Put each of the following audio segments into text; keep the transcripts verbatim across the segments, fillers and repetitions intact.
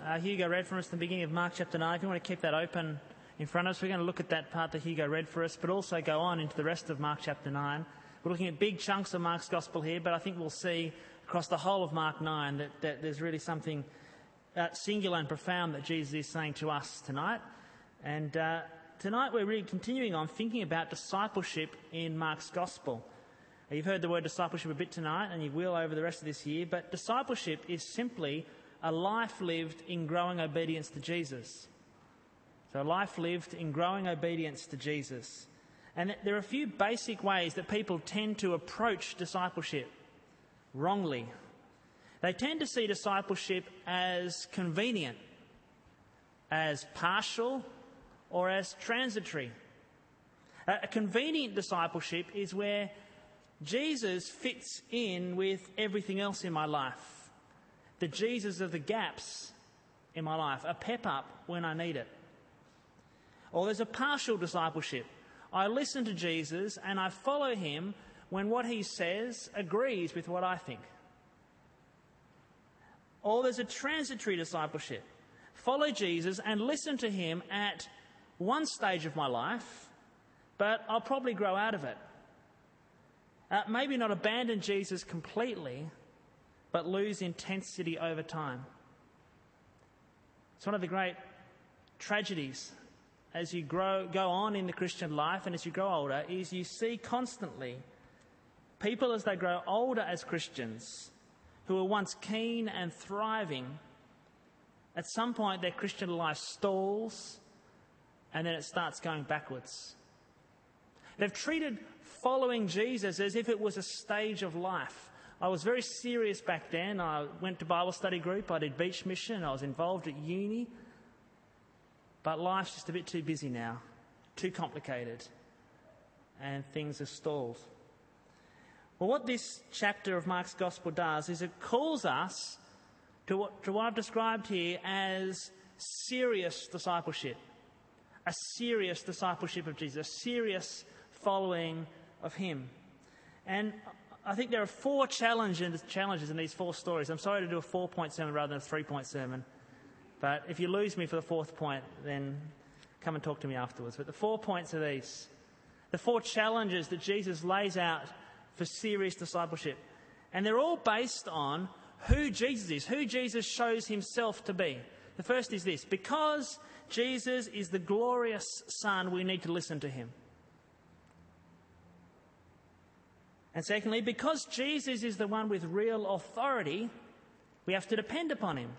uh, Hugo read for us at the beginning of Mark chapter nine. If you want to keep that open in front of us, we're going to look at that part that Hugo read for us, but also go on into the rest of Mark chapter nine. We're looking at big chunks of Mark's gospel here, but I think we'll see across the whole of Mark nine that, that there's really something uh, singular and profound that Jesus is saying to us tonight. And uh, tonight we're really continuing on thinking about discipleship in Mark's gospel. You've heard the word discipleship a bit tonight, and you will over the rest of this year, but discipleship is simply a life lived in growing obedience to Jesus. So a life lived in growing obedience to Jesus. And there are a few basic ways that people tend to approach discipleship wrongly. They tend to see discipleship as convenient, as partial, or as transitory. A convenient discipleship is where Jesus fits in with everything else in my life. The Jesus of the gaps in my life, a pep up when I need it. Or there's a partial discipleship. I listen to Jesus and I follow him when what he says agrees with what I think. Or there's a transitory discipleship. Follow Jesus and listen to him at one stage of my life, but I'll probably grow out of it. Uh, maybe not abandon Jesus completely, but lose intensity over time. It's one of the great tragedies as you grow, go on in the Christian life and as you grow older, is you see constantly people as they grow older as Christians who were once keen and thriving, at some point their Christian life stalls and then it starts going backwards. They've treated following Jesus as if it was a stage of life. I was very serious back then. I went to Bible study group, I did beach mission, I was involved at uni. But life's just a bit too busy now, too complicated, and things are stalled. Well, what this chapter of Mark's Gospel does is it calls us to what, to what I've described here as serious discipleship. A serious discipleship of Jesus, a serious following of him. And I think there are four challenges, challenges in these four stories. I'm sorry to do a four-point sermon rather than a three-point sermon. But if you lose me for the fourth point, then come and talk to me afterwards. But the four points are these. The four challenges that Jesus lays out for serious discipleship. And they're all based on who Jesus is, who Jesus shows himself to be. The first is this: because Jesus is the glorious Son, we need to listen to him. And secondly, because Jesus is the one with real authority, we have to depend upon him.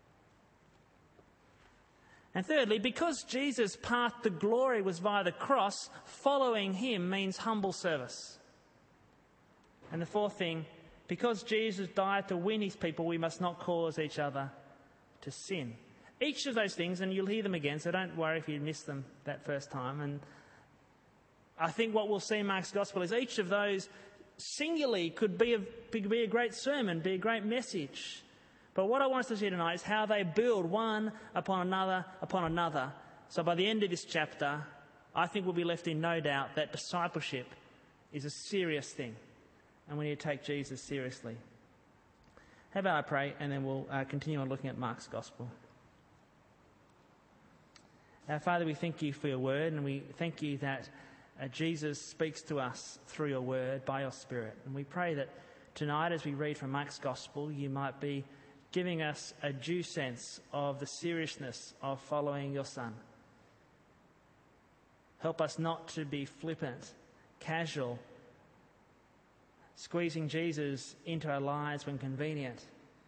And thirdly, because Jesus' path to glory was via the cross, following him means humble service. And the fourth thing, because Jesus died to win his people, we must not cause each other to sin. Each of those things, and you'll hear them again, so don't worry if you missed them that first time. And I think what we'll see in Mark's Gospel is each of those singularly could be a, could be a great sermon, be a great message. But what I want us to see tonight is how they build one upon another upon another. So by the end of this chapter, I think we'll be left in no doubt that discipleship is a serious thing, and we need to take Jesus seriously. How about I pray, and then we'll uh, continue on looking at Mark's Gospel. Our Father, we thank you for your word, and we thank you that uh, Jesus speaks to us through your word by your Spirit. And we pray that tonight, as we read from Mark's Gospel, you might be giving us a due sense of the seriousness of following your Son. Help us not to be flippant, casual, squeezing Jesus into our lives when convenient,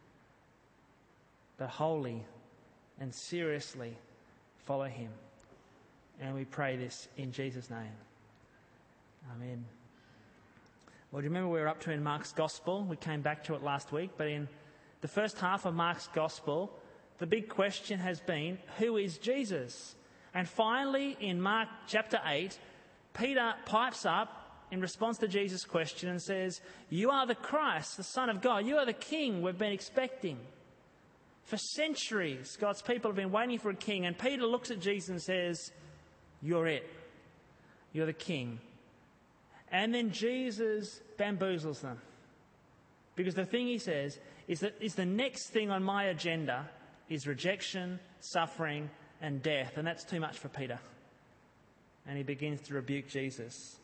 but wholly and seriously follow him. And we pray this in Jesus' name. Amen. Well, do you remember where we were up to in Mark's Gospel? We came back to it last week, but in the first half of Mark's Gospel, the big question has been, who is Jesus? And finally, in Mark chapter eight, Peter pipes up in response to Jesus' question and says, you are the Christ, the Son of God. You are the King we've been expecting. For centuries, God's people have been waiting for a king. And Peter looks at Jesus and says, you're it. You're the King. And then Jesus bamboozles them. Because the thing he says is that is the next thing on my agenda is rejection, suffering, and death. And that's too much for Peter. And he begins to rebuke Jesus.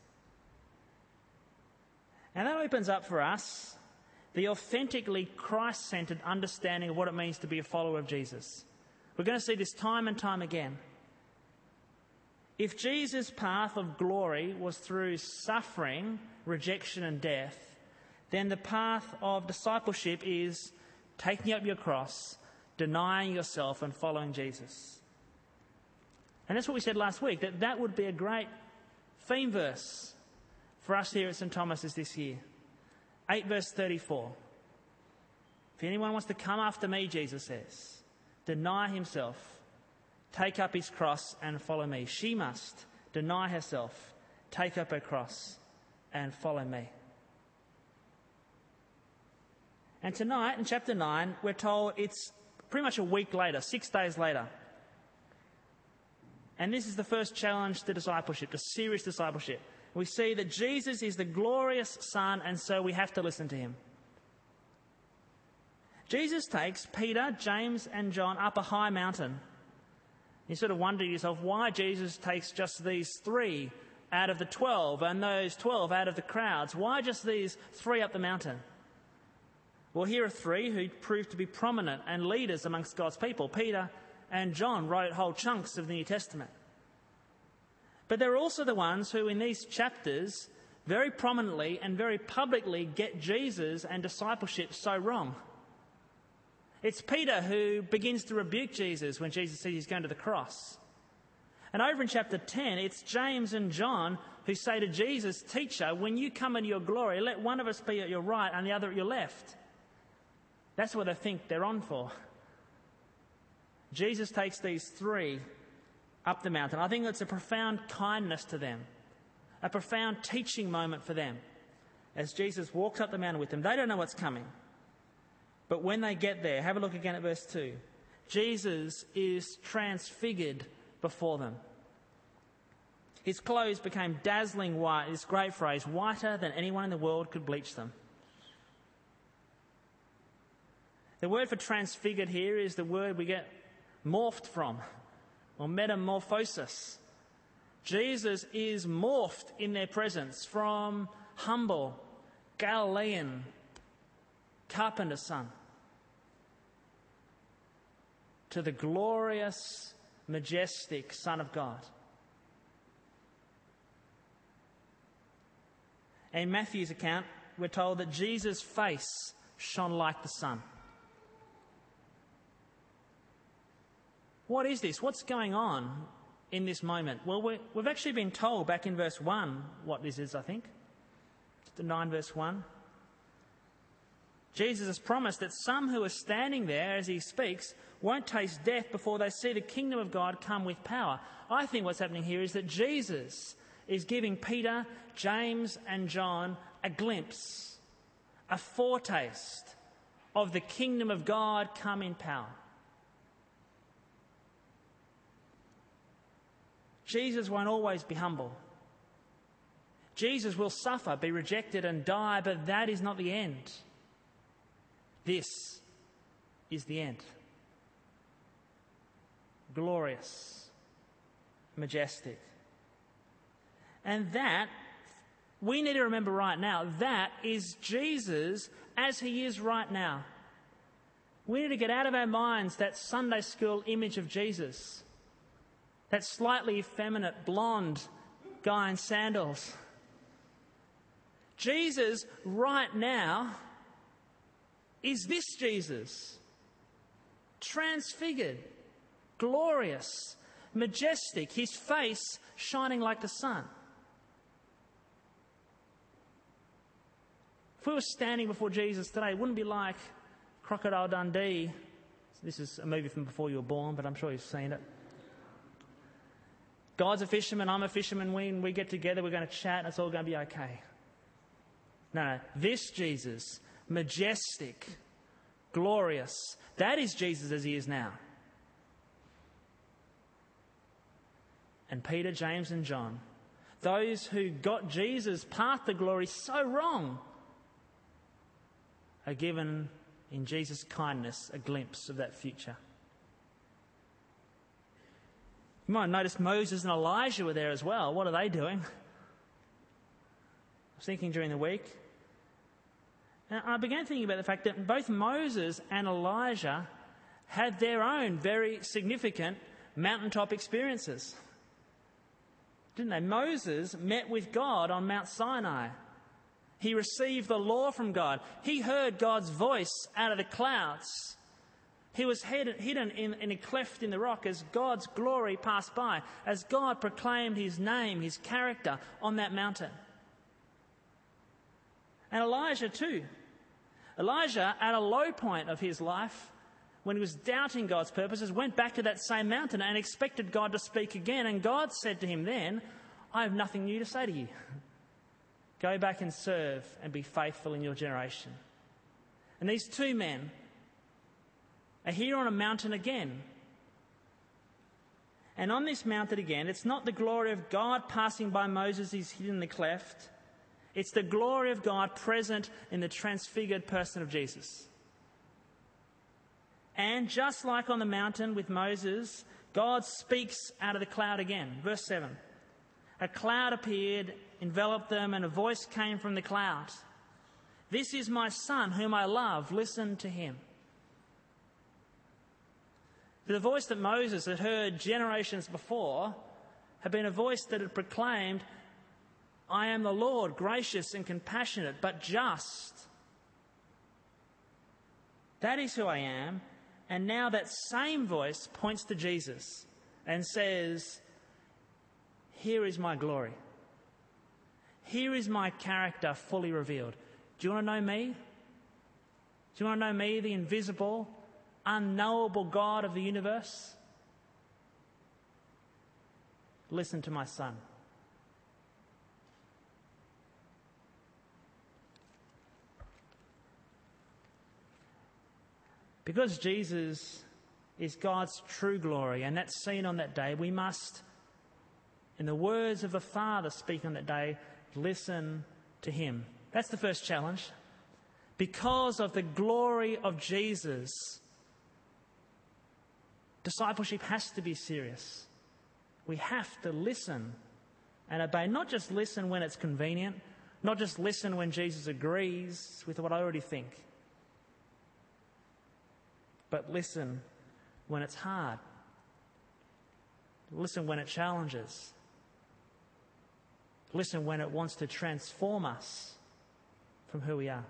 And that opens up for us the authentically Christ-centered understanding of what it means to be a follower of Jesus. We're going to see this time and time again. If Jesus' path of glory was through suffering, rejection and death, then the path of discipleship is taking up your cross, denying yourself and following Jesus. And that's what we said last week, that that would be a great theme verse for us here at St Thomas's this year. eight verse thirty-four. If anyone wants to come after me, Jesus says, deny himself, take up his cross and follow me. She must deny herself, take up her cross and follow me. And tonight in chapter nine, we're told it's pretty much a week later, six days later. And this is the first challenge to discipleship, to serious discipleship. We see that Jesus is the glorious Son, and so we have to listen to him. Jesus takes Peter, James and John up a high mountain. You sort of wonder to yourself why Jesus takes just these three out of the twelve and those twelve out of the crowds. Why just these three up the mountain? Well, here are three who proved to be prominent and leaders amongst God's people. Peter and John wrote whole chunks of the New Testament. But they're also the ones who in these chapters very prominently and very publicly get Jesus and discipleship so wrong. It's Peter who begins to rebuke Jesus when Jesus says he's going to the cross. And over in chapter ten, it's James and John who say to Jesus, "Teacher, when you come into your glory, let one of us be at your right and the other at your left." That's what they think they're on for. Jesus takes these three up the mountain. I think it's a profound kindness to them, a profound teaching moment for them. As Jesus walks up the mountain with them, they don't know what's coming. But when they get there, have a look again at verse two. Jesus is transfigured before them. His clothes became dazzling white, this great phrase, whiter than anyone in the world could bleach them. The word for transfigured here is the word we get morphed from, or metamorphosis. Jesus is morphed in their presence from humble, Galilean, carpenter's son to the glorious, majestic Son of God. In Matthew's account, we're told that Jesus' face shone like the sun. What is this? What's going on in this moment? Well, we're, we've actually been told back in verse one what this is, I think. Chapter nine, verse one. Jesus has promised that some who are standing there as he speaks won't taste death before they see the kingdom of God come with power. I think what's happening here is that Jesus is giving Peter, James and John a glimpse, a foretaste of the kingdom of God come in power. Jesus won't always be humble. Jesus will suffer, be rejected and die, but that is not the end. This is the end. Glorious, majestic. And that, we need to remember right now, that is Jesus as he is right now. We need to get out of our minds that Sunday school image of Jesus, that slightly effeminate blonde guy in sandals. Jesus right now is this Jesus, transfigured, glorious, majestic, his face shining like the sun. If we were standing before Jesus today, it wouldn't be like Crocodile Dundee. This is a movie from before you were born, but I'm sure you've seen it. God's a fisherman, I'm a fisherman, we, we get together, we're going to chat, and it's all going to be okay. No, no, this Jesus, majestic, glorious, that is Jesus as he is now. And Peter, James and John, those who got Jesus' path to glory so wrong, are given in Jesus' kindness a glimpse of that future. You might notice Moses and Elijah were there as well. What are they doing? I was thinking during the week. And I began thinking about the fact that both Moses and Elijah had their own very significant mountaintop experiences. Didn't they? Moses met with God on Mount Sinai. He received the law from God. He heard God's voice out of the clouds. He was hidden in, in a cleft in the rock as God's glory passed by, as God proclaimed his name, his character on that mountain. And Elijah too. Elijah, at a low point of his life, when he was doubting God's purposes, went back to that same mountain and expected God to speak again. And God said to him then, I have nothing new to say to you. Go back and serve and be faithful in your generation. And these two men are here on a mountain again. And on this mountain again, it's not the glory of God passing by Moses who's hidden in the cleft. It's the glory of God present in the transfigured person of Jesus. And just like on the mountain with Moses, God speaks out of the cloud again. Verse seven. A cloud appeared, enveloped them, and a voice came from the cloud. This is my son whom I love. Listen to him. The voice that Moses had heard generations before had been a voice that had proclaimed, I am the Lord, gracious and compassionate, but just. That is who I am. And now that same voice points to Jesus and says, here is my glory. Here is my character fully revealed. Do you want to know me? Do you want to know me, the invisible, unknowable God of the universe? Listen to my son. Because Jesus is God's true glory, and that's seen on that day, we must, in the words of the Father speak on that day, listen to him. That's the first challenge. Because of the glory of Jesus, discipleship has to be serious. We have to listen and obey. Not just listen when it's convenient, not just listen when Jesus agrees with what I already think, but listen when it's hard. Listen when it challenges. Listen when it wants to transform us from who we are.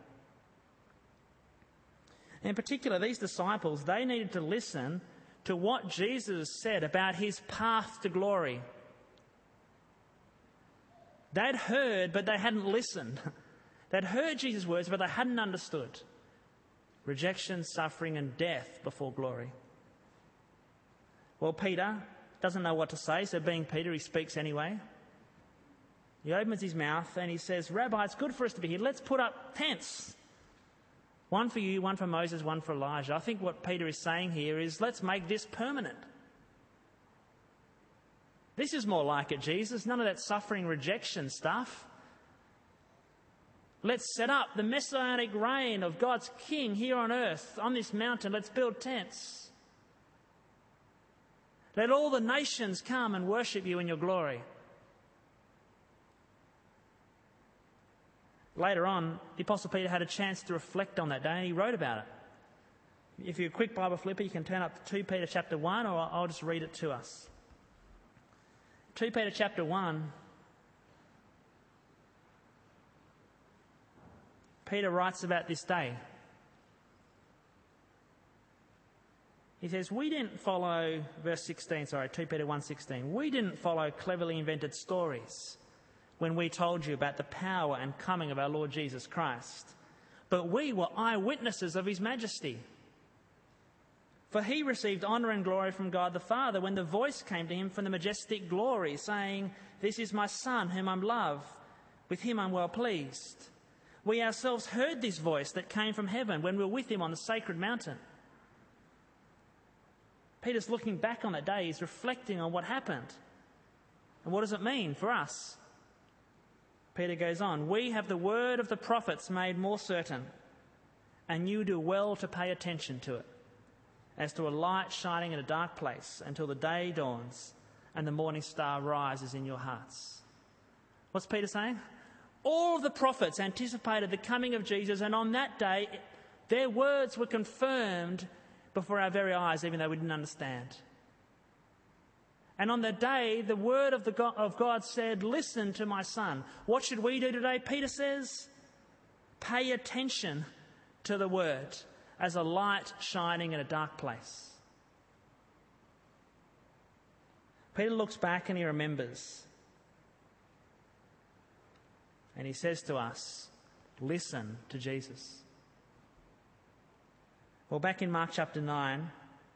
In particular, these disciples, they needed to listen to what Jesus said about his path to glory. They'd heard, but they hadn't listened. They'd heard Jesus' words, but they hadn't understood. Rejection, suffering, and death before glory. Well, Peter doesn't know what to say, so being Peter, he speaks anyway. He opens his mouth and he says, Rabbi, it's good for us to be here. Let's put up tents. One for you, one for Moses, one for Elijah. I think what Peter is saying here is, let's make this permanent. This is more like it, Jesus. None of that suffering, rejection stuff. Let's set up the messianic reign of God's King here on earth, on this mountain. Let's build tents. Let all the nations come and worship you in your glory. Later on, the Apostle Peter had a chance to reflect on that day and he wrote about it. If you're a quick Bible flipper, you can turn up to Second Peter chapter one, or I'll just read it to us. Second Peter chapter one. Peter writes about this day. He says, we didn't follow, verse sixteen, sorry, Second Peter one sixteen. We didn't follow cleverly invented stories when we told you about the power and coming of our Lord Jesus Christ. But we were eyewitnesses of his majesty. For he received honour and glory from God the Father when the voice came to him from the majestic glory, saying, this is my Son whom I love. With him I'm well pleased. We ourselves heard this voice that came from heaven when we were with him on the sacred mountain. Peter's looking back on that day. He's reflecting on what happened. And what does it mean for us? Peter goes on, we have the word of the prophets made more certain, and you do well to pay attention to it, as to a light shining in a dark place until the day dawns and the morning star rises in your hearts. What's Peter saying? All of the prophets anticipated the coming of Jesus, and on that day, their words were confirmed before our very eyes, even though we didn't understand. And on that day, the word of, the God, of God said, listen to my son. What should we do today? Peter says, pay attention to the word as a light shining in a dark place. Peter looks back and he remembers. And he says to us, listen to Jesus. Well, back in Mark chapter nine,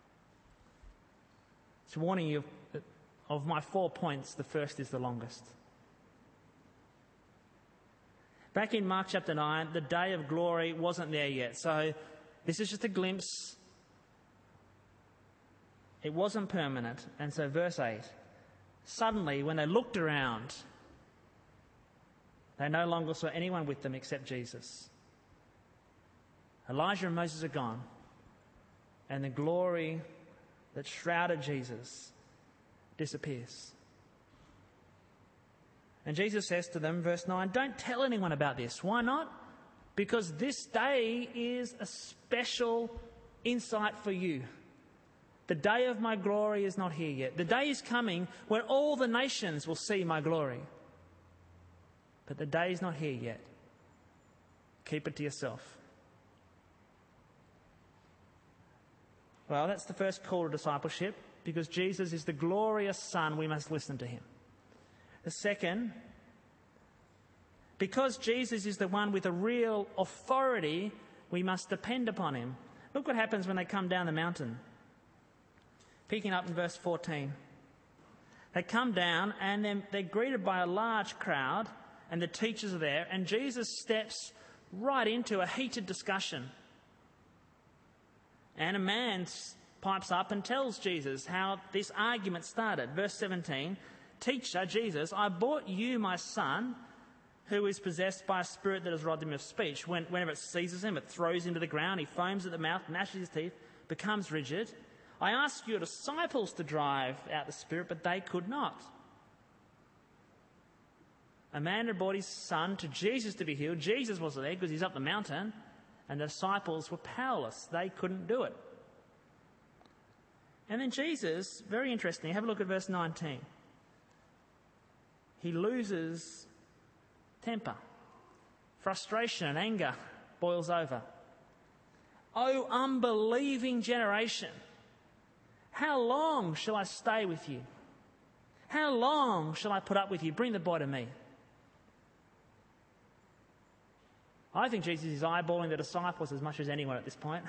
it's warning you of, of my four points, the first is the longest. Back in Mark chapter nine, the day of glory wasn't there yet. So this is just a glimpse. It wasn't permanent. And so verse eight, suddenly when they looked around, they no longer saw anyone with them except Jesus. Elijah and Moses are gone, and the glory that shrouded Jesus disappears. And Jesus says to them, verse nine, don't tell anyone about this. Why not? Because this day is a special insight for you. The day of my glory is not here yet. The day is coming when all the nations will see my glory. But the day is not here yet. Keep it to yourself. Well, that's the first call to discipleship, because Jesus is the glorious Son, we must listen to him. The second, because Jesus is the one with a real authority, we must depend upon him. Look what happens when they come down the mountain. Picking up in verse fourteen. They come down and they're, they're greeted by a large crowd, and the teachers are there, and Jesus steps right into a heated discussion. And a man pipes up and tells Jesus how this argument started. Verse seventeen, Teacher, Jesus, I brought you my son, who is possessed by a spirit that has robbed him of speech. When, whenever it seizes him, it throws him to the ground. He foams at the mouth, gnashes his teeth, becomes rigid. I asked your disciples to drive out the spirit, but they could not. A man had brought his son to Jesus to be healed. Jesus wasn't there because he's up the mountain, and the disciples were powerless. They couldn't do it. And then Jesus, very interesting, have a look at verse nineteen. He loses temper. Frustration and anger boils over. O unbelieving generation, how long shall I stay with you? How long shall I put up with you? Bring the boy to me. I think Jesus is eyeballing the disciples as much as anyone at this point.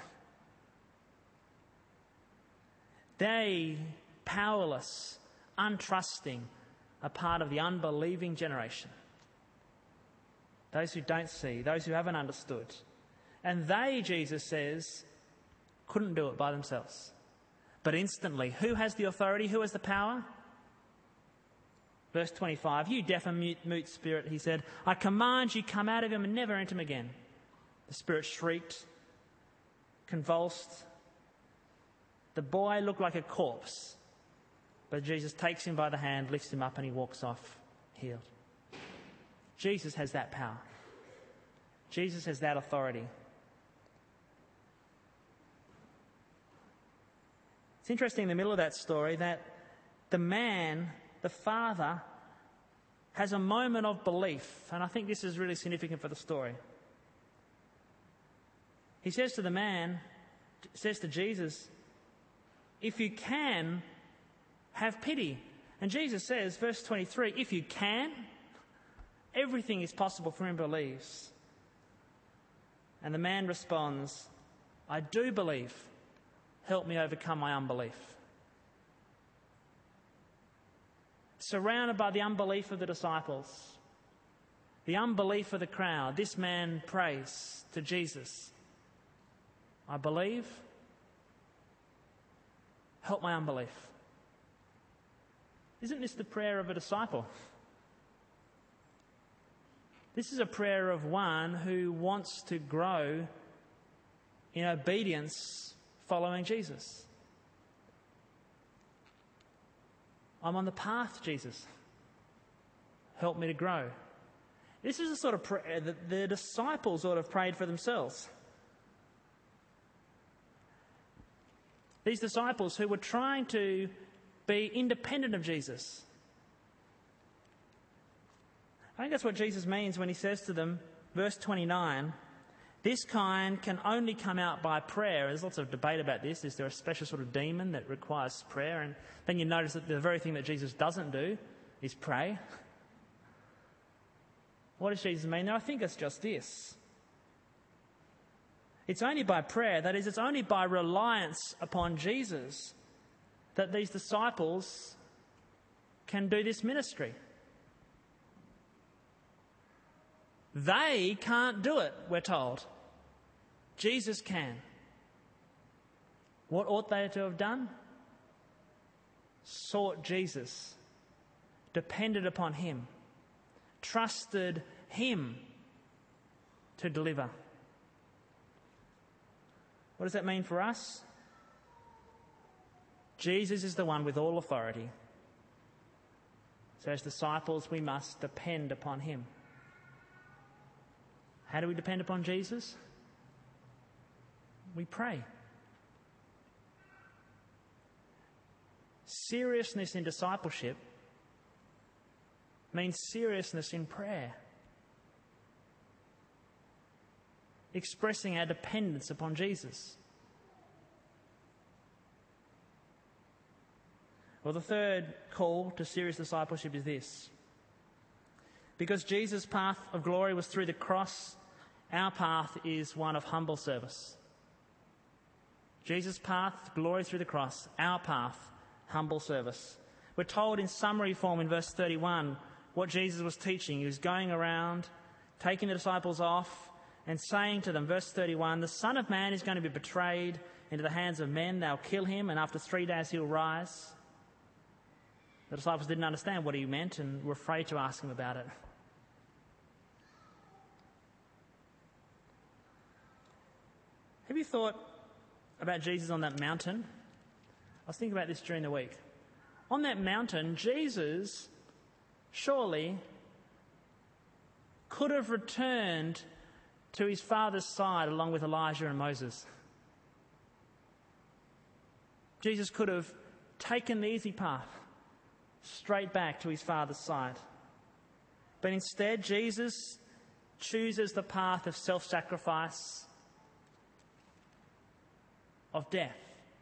They, powerless, untrusting, are part of the unbelieving generation. Those who don't see, those who haven't understood. And they, Jesus says, couldn't do it by themselves. But instantly, who has the authority? Who has the power? Verse twenty-five, you deaf and mute, mute spirit, he said, I command you, come out of him and never enter him again. The spirit shrieked, convulsed. The boy looked like a corpse. But Jesus takes him by the hand, lifts him up, and he walks off healed. Jesus has that power. Jesus has that authority. It's interesting in the middle of that story that the man, the father, has a moment of belief. And I think this is really significant for the story. He says to the man, says to Jesus, if you can, have pity. And Jesus says, verse twenty-three, if you can, everything is possible for him who believes. And the man responds, I do believe. Help me overcome my unbelief. Surrounded by the unbelief of the disciples, the unbelief of the crowd, this man prays to Jesus, I believe. Help my unbelief. Isn't this the prayer of a disciple? This is a prayer of one who wants to grow in obedience following Jesus. I'm on the path, Jesus. Help me to grow. This is the sort of prayer that the disciples sort of prayed for themselves. These disciples who were trying to be independent of Jesus. I think that's what Jesus means when he says to them, verse twenty-nine, this kind can only come out by prayer. There's lots of debate about this. Is there a special sort of demon that requires prayer? And then you notice that the very thing that Jesus doesn't do is pray. What does Jesus mean? Now, I think it's just this. It's only by prayer, that is, it's only by reliance upon Jesus that these disciples can do this ministry. They can't do it, we're told. Jesus can. What ought they to have done? Sought Jesus, depended upon him, trusted him to deliver. What does that mean for us? Jesus is the one with all authority. So as disciples, we must depend upon him. How do we depend upon Jesus? We pray. Seriousness in discipleship means seriousness in prayer. Expressing our dependence upon Jesus. Well, the third call to serious discipleship is this. Because Jesus' path of glory was through the cross, our path is one of humble service. Jesus' path, glory through the cross, our path, humble service. We're told in summary form in verse thirty-one what Jesus was teaching. He was going around, taking the disciples off and saying to them, verse thirty-one, the Son of Man is going to be betrayed into the hands of men. They'll kill him, and after three days he'll rise. The disciples didn't understand what he meant and were afraid to ask him about it. Have you thought about Jesus on that mountain? I was thinking about this during the week. On that mountain, Jesus surely could have returned to his Father's side along with Elijah and Moses. Jesus could have taken the easy path straight back to his Father's side. But instead, Jesus chooses the path of self-sacrifice, of death.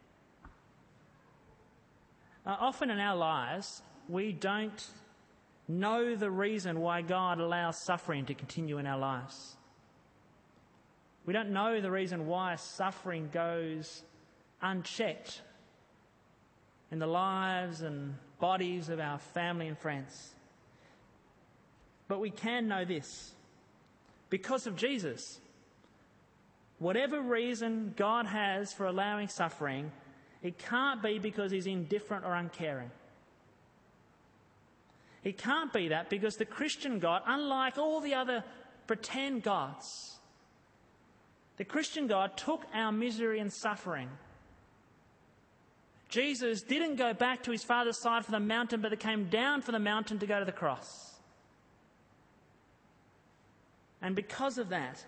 Uh, often in our lives, we don't know the reason why God allows suffering to continue in our lives. We don't know the reason why suffering goes unchecked in the lives and bodies of our family and friends. But we can know this. Because of Jesus, whatever reason God has for allowing suffering, it can't be because he's indifferent or uncaring. It can't be that because the Christian God, unlike all the other pretend gods, the Christian God took our misery and suffering. Jesus didn't go back to his Father's side for the mountain, but he came down from the mountain to go to the cross. And because of that,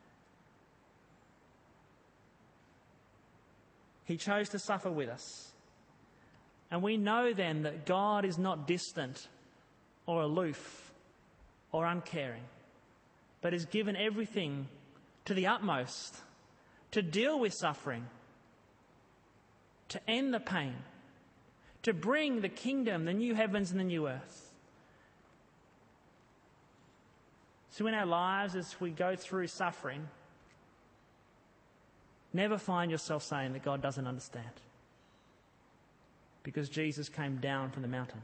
he chose to suffer with us. And we know then that God is not distant or aloof or uncaring, but has given everything to the utmost to deal with suffering, to end the pain, to bring the kingdom, the new heavens and the new earth. So in our lives, as we go through suffering, never find yourself saying that God doesn't understand, because Jesus came down from the mountain.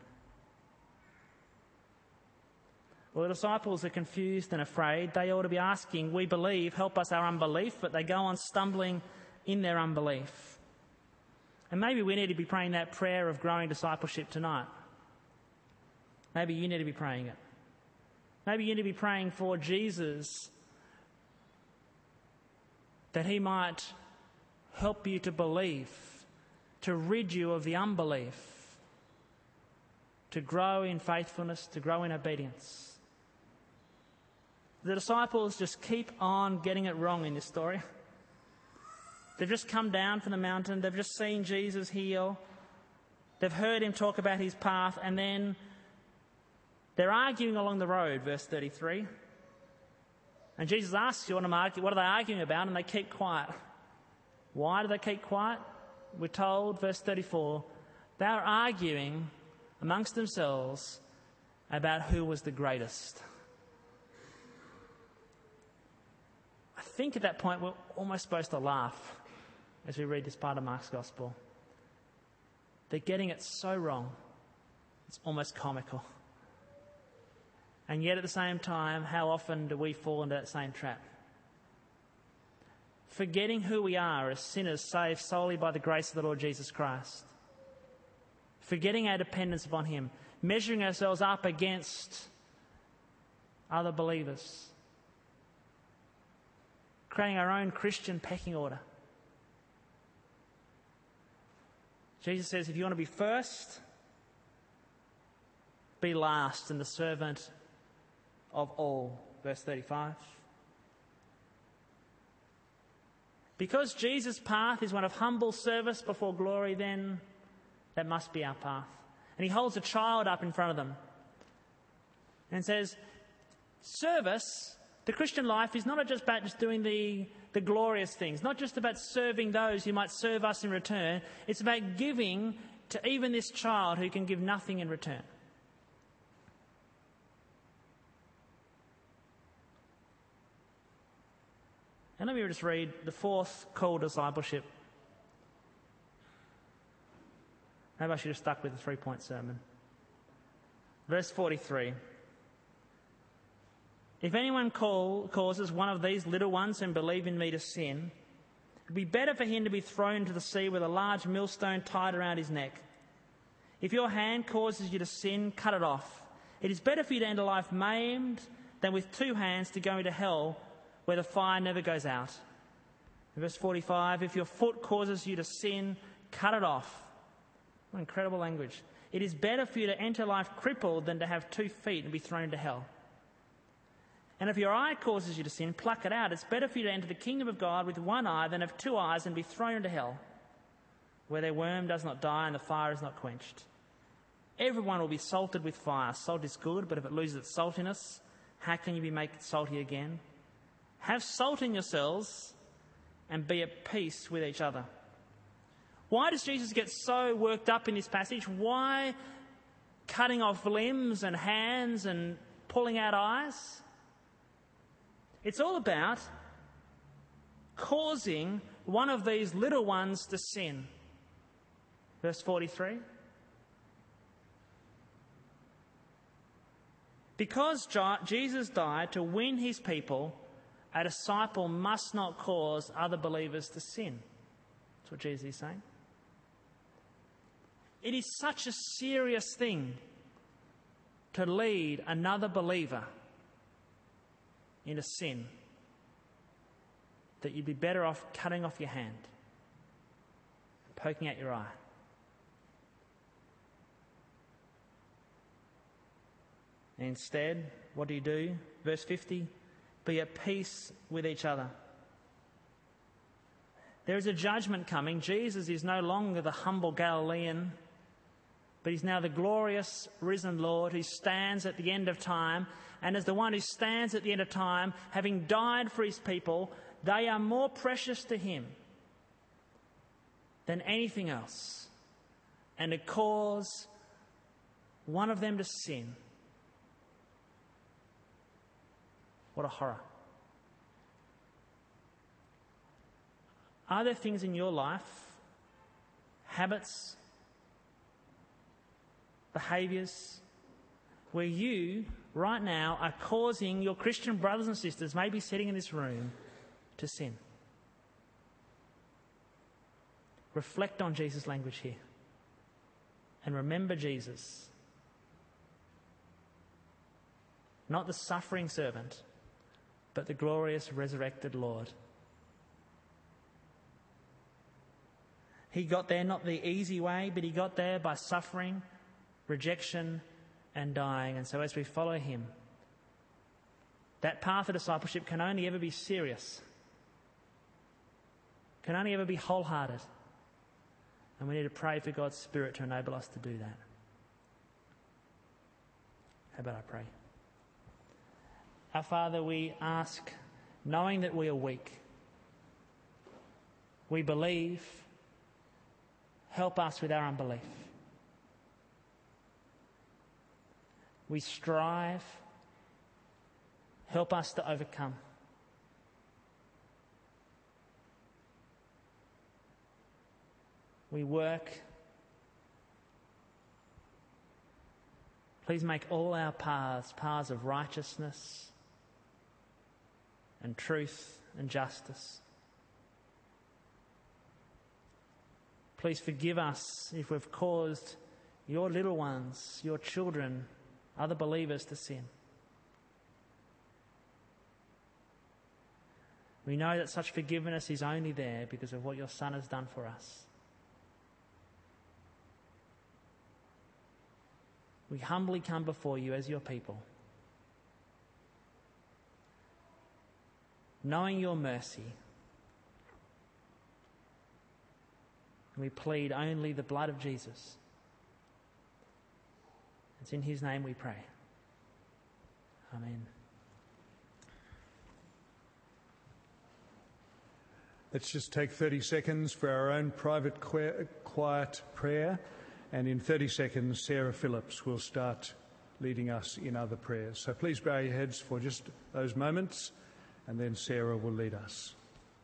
Well, the disciples are confused and afraid. They ought to be asking, we believe, help us our unbelief, but they go on stumbling in their unbelief. And maybe we need to be praying that prayer of growing discipleship tonight. Maybe you need to be praying it. Maybe you need to be praying for Jesus, that he might help you to believe, to rid you of the unbelief, to grow in faithfulness, to grow in obedience. The disciples just keep on getting it wrong in this story. They've just come down from the mountain. They've just seen Jesus heal. They've heard him talk about his path, and then they're arguing along the road, verse thirty-three. And Jesus asks you, what are they arguing about? And they keep quiet. Why do they keep quiet? We're told, verse thirty-four, they are arguing amongst themselves about who was the greatest. I think at that point we're almost supposed to laugh as we read this part of Mark's Gospel. They're getting it so wrong, it's almost comical. And yet at the same time, how often do we fall into that same trap? Forgetting who we are as sinners saved solely by the grace of the Lord Jesus Christ. Forgetting our dependence upon him. Measuring ourselves up against other believers. Creating our own Christian pecking order. Jesus says, if you want to be first, be last and the servant of all. Verse thirty-five. Because Jesus' path is one of humble service before glory, then that must be our path. And he holds a child up in front of them and says, service, the Christian life, is not just about just doing the, the glorious things, not just about serving those who might serve us in return. It's about giving to even this child who can give nothing in return. And let me just read the fourth call to discipleship. Maybe I should have stuck with the three-point sermon. Verse forty-three. If anyone call, causes one of these little ones who believe in me to sin, it would be better for him to be thrown into the sea with a large millstone tied around his neck. If your hand causes you to sin, cut it off. It is better for you to enter life maimed than with two hands to go into hell where the fire never goes out. In verse forty-five, if your foot causes you to sin, cut it off. What incredible language. It is better for you to enter life crippled than to have two feet and be thrown into hell. And if your eye causes you to sin, pluck it out. It's better for you to enter the kingdom of God with one eye than have two eyes and be thrown into hell, where their worm does not die and the fire is not quenched. Everyone will be salted with fire. Salt is good, but if it loses its saltiness, how can you be made salty again? Have salt in yourselves and be at peace with each other. Why does Jesus get so worked up in this passage? Why cutting off limbs and hands and pulling out eyes? It's all about causing one of these little ones to sin. Verse forty-three. Because Jesus died to win his people, a disciple must not cause other believers to sin. That's what Jesus is saying. It is such a serious thing to lead another believer into sin that you'd be better off cutting off your hand, poking out your eye. And instead, what do you do? Verse fifty, be at peace with each other. There is a judgment coming. Jesus is no longer the humble Galilean, but he's now the glorious risen Lord who stands at the end of time. And as the one who stands at the end of time, having died for his people, they are more precious to him than anything else. And to cause one of them to sin, what a horror. Are there things in your life, habits, behaviours, where you, right now, are causing your Christian brothers and sisters, maybe sitting in this room, to sin? Reflect on Jesus' language here. And remember Jesus. Not the suffering servant, but the glorious resurrected Lord. He got there not the easy way, but he got there by suffering, rejection and dying. And so as we follow him, that path of discipleship can only ever be serious, can only ever be wholehearted. And we need to pray for God's Spirit to enable us to do that. How about I pray? Our Father, we ask, knowing that we are weak, we believe, help us with our unbelief. We strive, help us to overcome. We work. Please make all our paths paths of righteousness and truth and justice. Please forgive us if we've caused your little ones, your children, other believers to sin. We know that such forgiveness is only there because of what your Son has done for us. We humbly come before you as your people, knowing your mercy. We plead only the blood of Jesus. It's in his name we pray. Amen. Let's just take thirty seconds for our own private quiet prayer. And in thirty seconds, Sarah Phillips will start leading us in other prayers. So please bow your heads for just those moments, and then Sarah will lead us.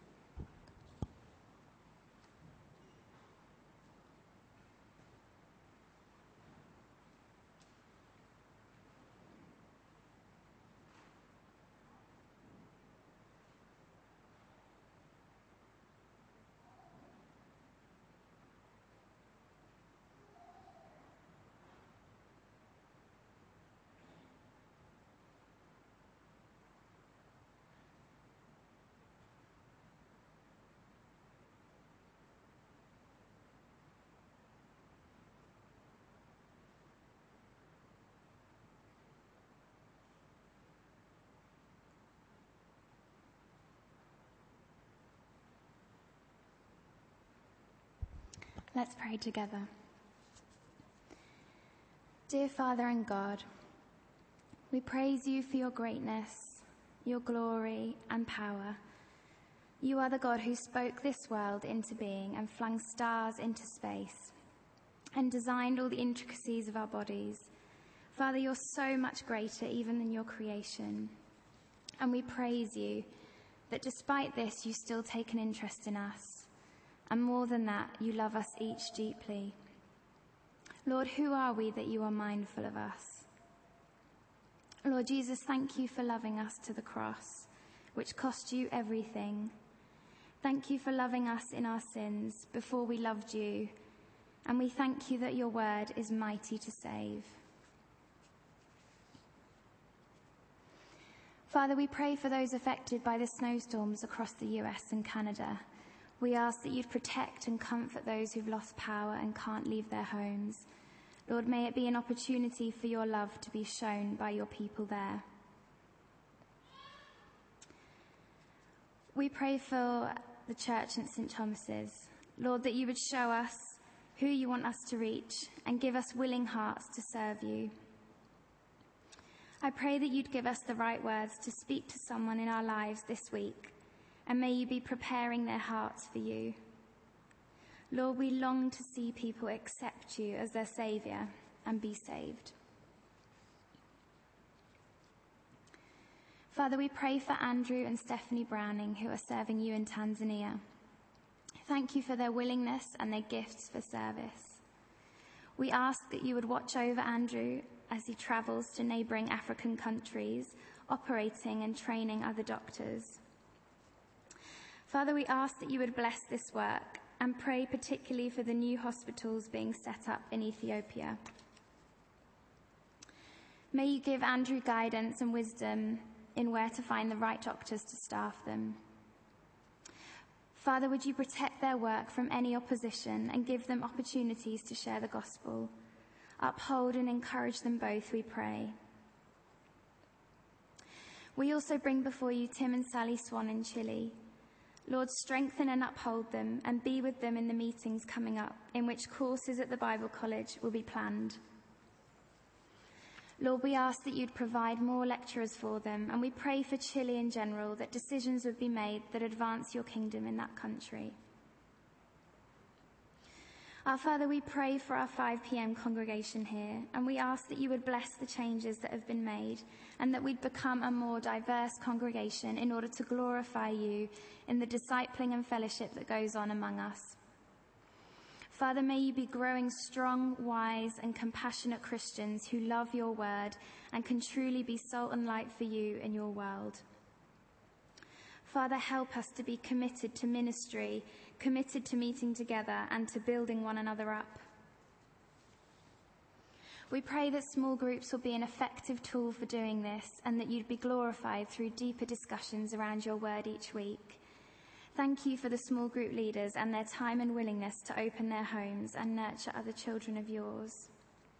Let's pray together. Dear Father and God, we praise you for your greatness, your glory and power. You are the God who spoke this world into being and flung stars into space and designed all the intricacies of our bodies. Father, you're so much greater even than your creation. And we praise you that despite this, you still take an interest in us. And more than that, you love us each deeply. Lord, who are we that you are mindful of us? Lord Jesus, thank you for loving us to the cross, which cost you everything. Thank you for loving us in our sins before we loved you. And we thank you that your word is mighty to save. Father, we pray for those affected by the snowstorms across the U S and Canada. We ask that you'd protect and comfort those who've lost power and can't leave their homes. Lord, may it be an opportunity for your love to be shown by your people there. We pray for the church at Saint Thomas's. Lord, that you would show us who you want us to reach and give us willing hearts to serve you. I pray that you'd give us the right words to speak to someone in our lives this week. And may you be preparing their hearts for you. Lord, we long to see people accept you as their Saviour and be saved. Father, we pray for Andrew and Stephanie Browning, who are serving you in Tanzania. Thank you for their willingness and their gifts for service. We ask that you would watch over Andrew as he travels to neighbouring African countries, operating and training other doctors. Father, we ask that you would bless this work and pray particularly for the new hospitals being set up in Ethiopia. May you give Andrew guidance and wisdom in where to find the right doctors to staff them. Father, would you protect their work from any opposition and give them opportunities to share the gospel? Uphold and encourage them both, we pray. We also bring before you Tim and Sally Swan in Chile. Lord, strengthen and uphold them and be with them in the meetings coming up, in which courses at the Bible College will be planned. Lord, we ask that you'd provide more lecturers for them, and we pray for Chile in general, that decisions would be made that advance your kingdom in that country. Our Father, we pray for our five p.m. congregation here, and we ask that you would bless the changes that have been made, and that we'd become a more diverse congregation in order to glorify you in the discipling and fellowship that goes on among us. Father, may you be growing strong, wise, and compassionate Christians who love your word and can truly be salt and light for you in your world. Father, help us to be committed to ministry, committed to meeting together and to building one another up. We pray that small groups will be an effective tool for doing this, and that you'd be glorified through deeper discussions around your word each week. Thank you for the small group leaders and their time and willingness to open their homes and nurture other children of yours.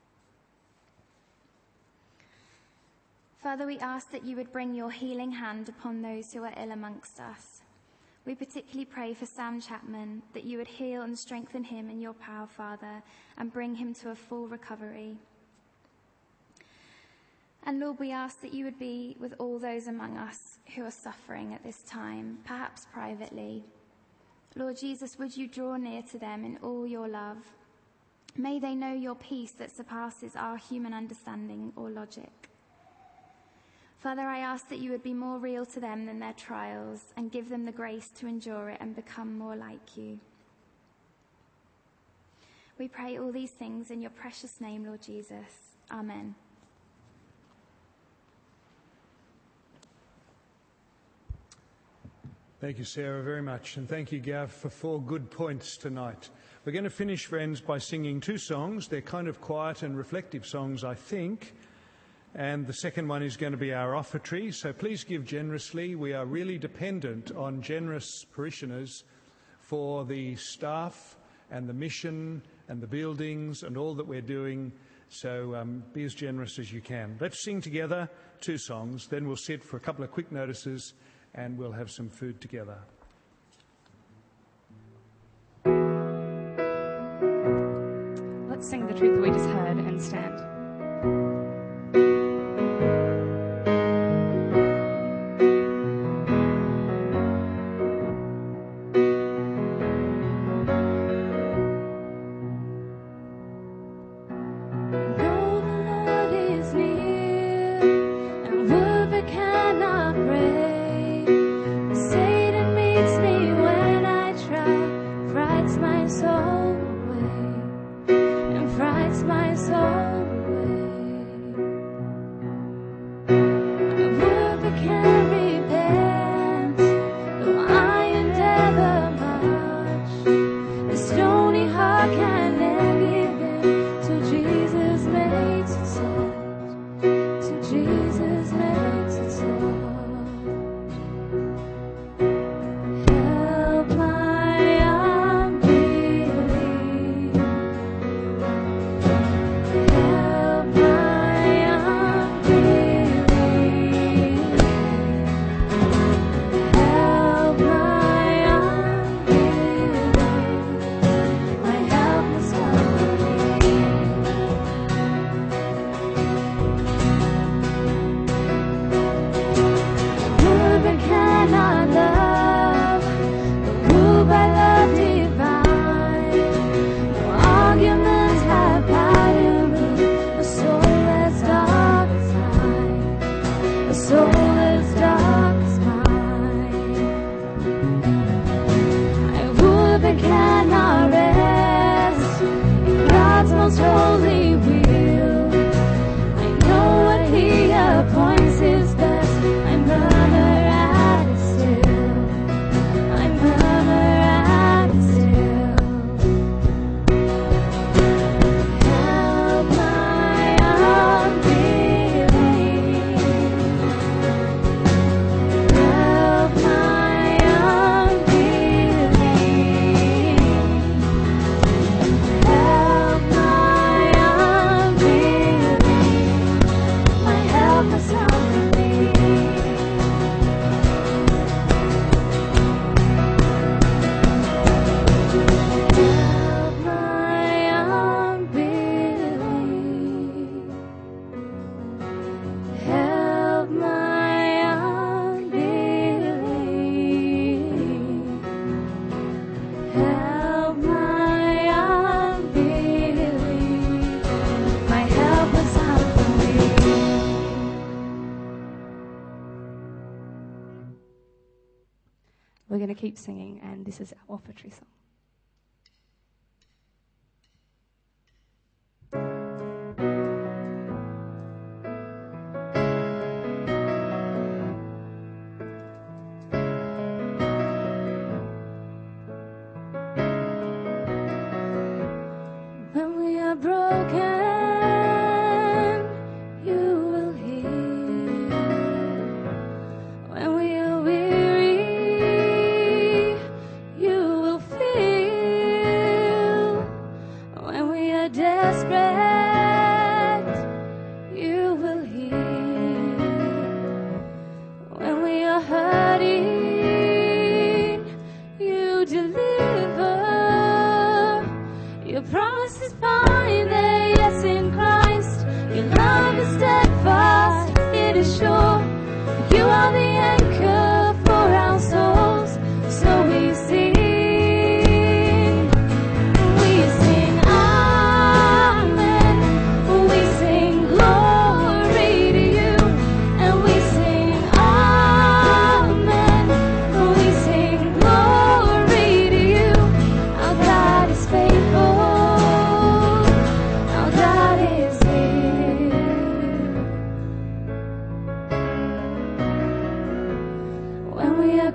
Father, we ask that you would bring your healing hand upon those who are ill amongst us. We particularly pray for Sam Chapman, that you would heal and strengthen him in your power, Father, and bring him to a full recovery. And Lord, we ask that you would be with all those among us who are suffering at this time, perhaps privately. Lord Jesus, would you draw near to them in all your love? May they know your peace that surpasses our human understanding or logic. Father, I ask that you would be more real to them than their trials and give them the grace to endure it and become more like you. We pray all these things in your precious name, Lord Jesus. Amen. Thank you, Sarah, very much. And thank you, Gav, for four good points tonight. We're going to finish, friends, by singing two songs. They're kind of quiet and reflective songs, I think. And the second one is going to be our offertory. So please give generously. We are really dependent on generous parishioners for the staff and the mission and the buildings and all that we're doing. So um, be as generous as you can. Let's sing together two songs. Then we'll sit for a couple of quick notices and we'll have some food together. Let's sing the truth that we just heard and stand. Yeah. keep singing, and this is our offertory song. When we are broken, you will heal. When we are weary, you will feel. When we are desperate, you will heal. When we are hurting, you deliver. Your promise is fine, there, yes, in Christ. Your love is steadfast, it is sure. You are the anchor for our souls, so we sing. We sing Amen. We sing glory to you, and we sing Amen. We sing glory to you. Our God is faithful. Our God is here. When we are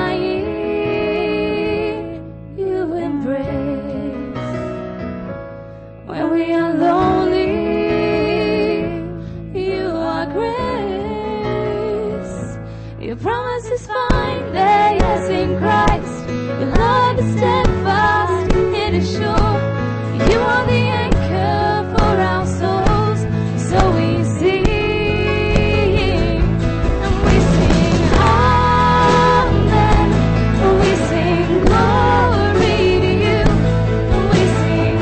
crying, you embrace. When we are lonely, you are grace. Your promise is fine, there, yes, in Christ. Your love is steadfast, it is sure. You are the anchor for our souls, so we sing. And we sing Amen. We sing glory to you. We sing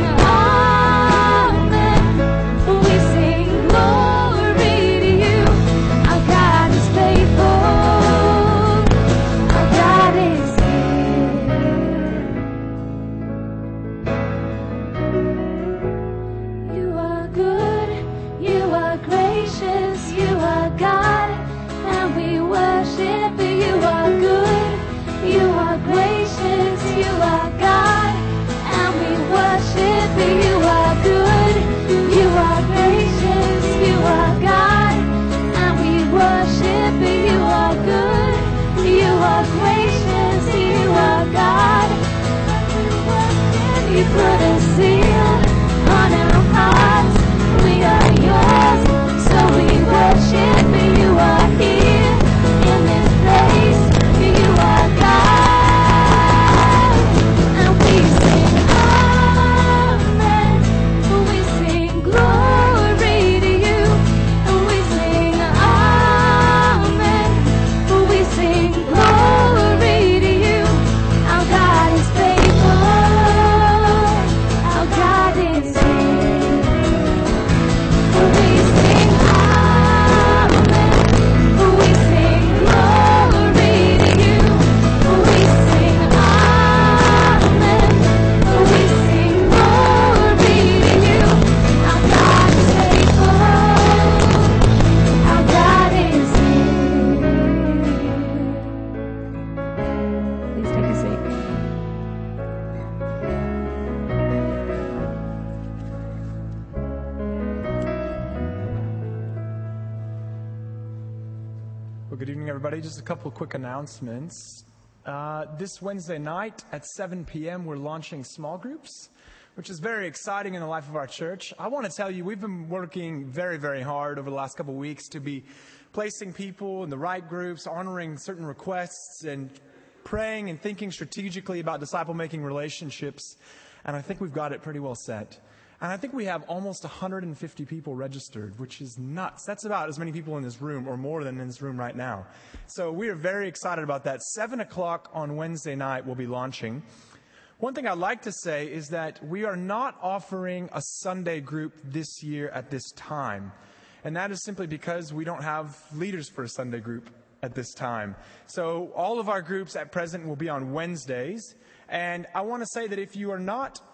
Amen. We sing glory to you. Our God is faithful. Our God is here. You are good, you are gracious, you are God, and we worship you. You are good, you are gracious, you are God, and we worship you. You are good, you are gracious, you are God, and we worship you. You are good, you are gracious, you are God. You put a seal on our hearts. We are yours, so we worship you. You are here in this place. You are God, and we sing Amen. We sing glory to you, and we sing Amen. We sing glory to you. Our God is faithful. Our God is here. We sing Amen. We sing glory to you. We sing Amen. We sing glory to you. Our God is faithful. Our God is here. Please take a seat. Well, good evening, everybody. Just a couple of quick announcements. Uh, this Wednesday night at seven p.m., we're launching small groups, which is very exciting in the life of our church. I want to tell you, we've been working very, very hard over the last couple of weeks to be placing people in the right groups, honoring certain requests, and praying and thinking strategically about disciple-making relationships. And I think we've got it pretty well set. And I think we have almost one hundred fifty people registered, which is nuts. That's about as many people in this room, or more than in this room right now. So we are very excited about that. seven o'clock on Wednesday night we'll be launching. One thing I'd like to say is that we are not offering a Sunday group this year at this time. And that is simply because we don't have leaders for a Sunday group at this time. So all of our groups at present will be on Wednesdays. And I want to say that if you are not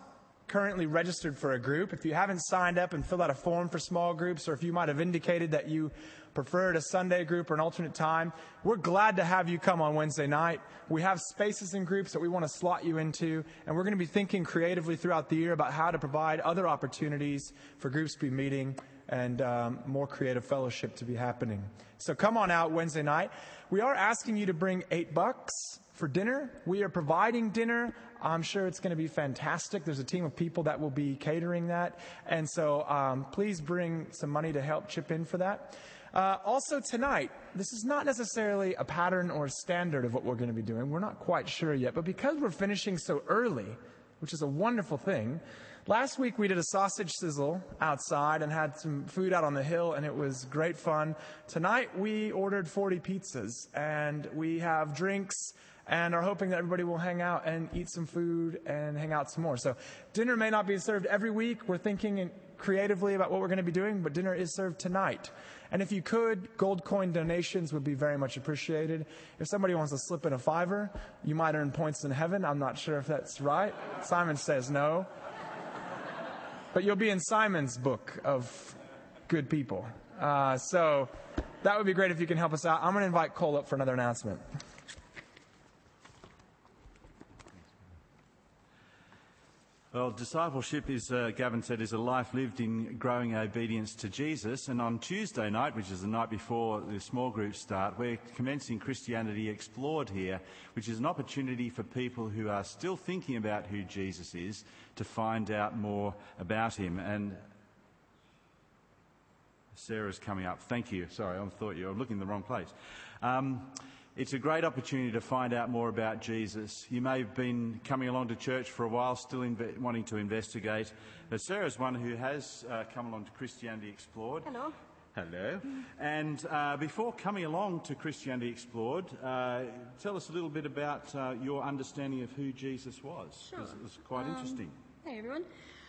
currently registered for a group, if you haven't signed up and filled out a form for small groups, or if you might have indicated that you preferred a Sunday group or an alternate time, we're glad to have you come on Wednesday night. We have spaces in groups that we want to slot you into, and we're going to be thinking creatively throughout the year about how to provide other opportunities for groups to be meeting and um, more creative fellowship to be happening. So come on out Wednesday night. We are asking you to bring eight bucks for dinner. We are providing dinner. I'm sure it's going to be fantastic. There's a team of people that will be catering that. And so um, please bring some money to help chip in for that. Uh, also tonight, this is not necessarily a pattern or a standard of what we're going to be doing. We're not quite sure yet. But because we're finishing so early, which is a wonderful thing, last week we did a sausage sizzle outside and had some food out on the hill, and it was great fun. Tonight we ordered forty pizzas, and we have drinks, and are hoping that everybody will hang out and eat some food and hang out some more. So dinner may not be served every week. We're thinking creatively about what we're going to be doing, but dinner is served tonight. And if you could, gold coin donations would be very much appreciated. If somebody wants to slip in a fiver, you might earn points in heaven. I'm not sure if that's right. Simon says no. But you'll be in Simon's book of good people. Uh, so that would be great if you can help us out. I'm going to invite Cole up for another announcement. Well, discipleship is, uh, Gavin said, is a life lived in growing obedience to Jesus. And on Tuesday night, which is the night before the small groups start, we're commencing Christianity Explored here, which is an opportunity for people who are still thinking about who Jesus is to find out more about him. And Sarah's coming up. Thank you. Sorry, I thought you were looking in the wrong place. Um, It's a great opportunity to find out more about Jesus. You may have been coming along to church for a while, still inve- wanting to investigate. But Sarah's one who has uh, come along to Christianity Explored. Hello. Hello. And uh, before coming along to Christianity Explored, uh, tell us a little bit about uh, your understanding of who Jesus was. Sure. It was quite um, interesting. Hey everyone.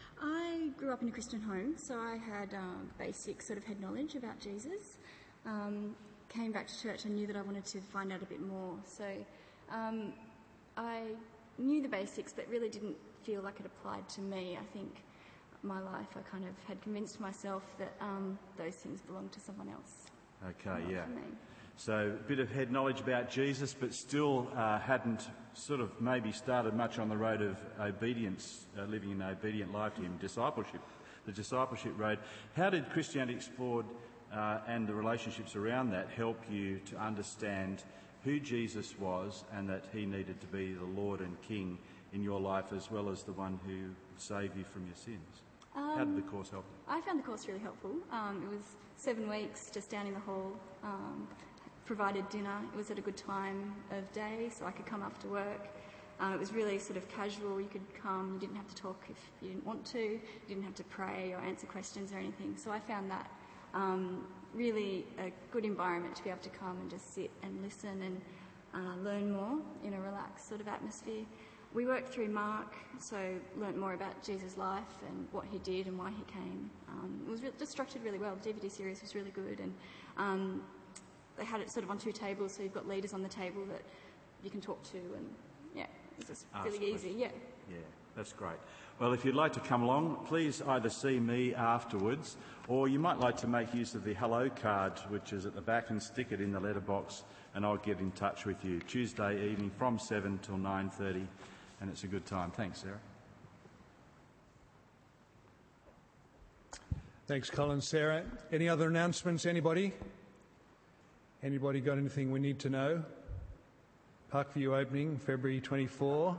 I grew up in a Christian home, so I had um, basic sort of head knowledge about Jesus. Um, came back to church, I knew that I wanted to find out a bit more. So um, I knew the basics, but really didn't feel like it applied to me. I think my life, I kind of had convinced myself that um, those things belonged to someone else. Okay, Not yeah. for me. So a bit of head knowledge about Jesus, but still uh, hadn't sort of maybe started much on the road of obedience, uh, living an obedient life to him, discipleship, the discipleship road. How did Christianity Explored uh, and the relationships around that help you to understand who Jesus was and that he needed to be the Lord and King in your life as well as the one who saved you from your sins? Um, How did the course help you? I found the course really helpful. Um, it was seven weeks just down in the hall, um, provided dinner. It was at a good time of day so I could come after work. Um, it was really sort of casual. You could come, you didn't have to talk if you didn't want to, you didn't have to pray or answer questions or anything. So I found that um, really a good environment to be able to come and just sit and listen and uh, learn more in a relaxed sort of atmosphere. We worked through Mark, so learnt more about Jesus' life and what he did and why he came. Um, it was re- just structured really well. The D V D series was really good, and um, they had it sort of on two tables, so you've got leaders on the table that you can talk to, and yeah, it's just Ask really questions. easy. Yeah. Yeah, that's great. Well, if you'd like to come along, please either see me afterwards, or you might like to make use of the hello card, which is at the back, and stick it in the letterbox, and I'll get in touch with you Tuesday evening from seven till nine thirty. And it's a good time. Thanks, Sarah. Thanks, Colin. Sarah, any other announcements? Anybody? Anybody got anything we need to know? Parkview opening, February twenty-fourth.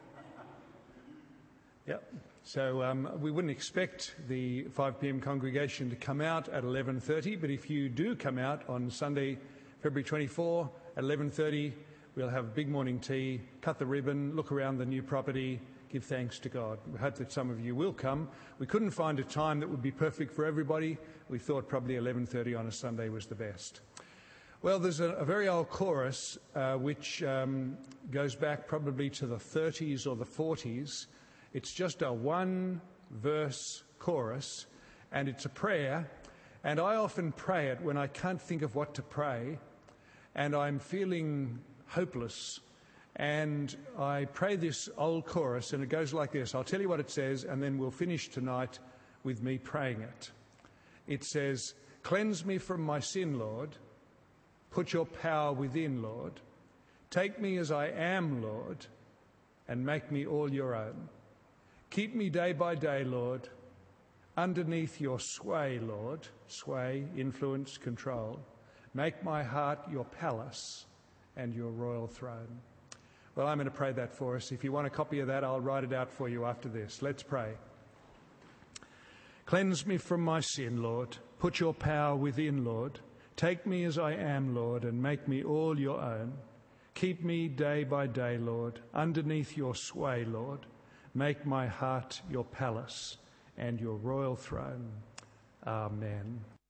Yep. So um, we wouldn't expect the five p.m. congregation to come out at eleven thirty, but if you do come out on Sunday, February twenty-fourth at eleven thirty, we'll have a big morning tea, cut the ribbon, look around the new property, give thanks to God. We hope that some of you will come. We couldn't find a time that would be perfect for everybody. We thought probably eleven thirty on a Sunday was the best. Well, there's a, a very old chorus uh, which um, goes back probably to the thirties or the forties. It's just a one-verse chorus, and it's a prayer. And I often pray it when I can't think of what to pray, and I'm feeling hopeless, And I pray this old chorus, and it goes like this. I'll tell you what it says, and then we'll finish tonight with me praying it. It says, "Cleanse me from my sin, Lord. Put your power within, Lord. Take me as I am, Lord, and make me all your own. Keep me day by day, Lord, underneath your sway, Lord." Sway, influence, control. "Make my heart your palace and your royal throne." Well, I'm going to pray that for us. If you want a copy of that, I'll write it out for you after this. Let's pray. "Cleanse me from my sin, Lord. Put your power within, Lord. Take me as I am, Lord, and make me all your own. Keep me day by day, Lord, underneath your sway, Lord. Make my heart your palace and your royal throne. Amen."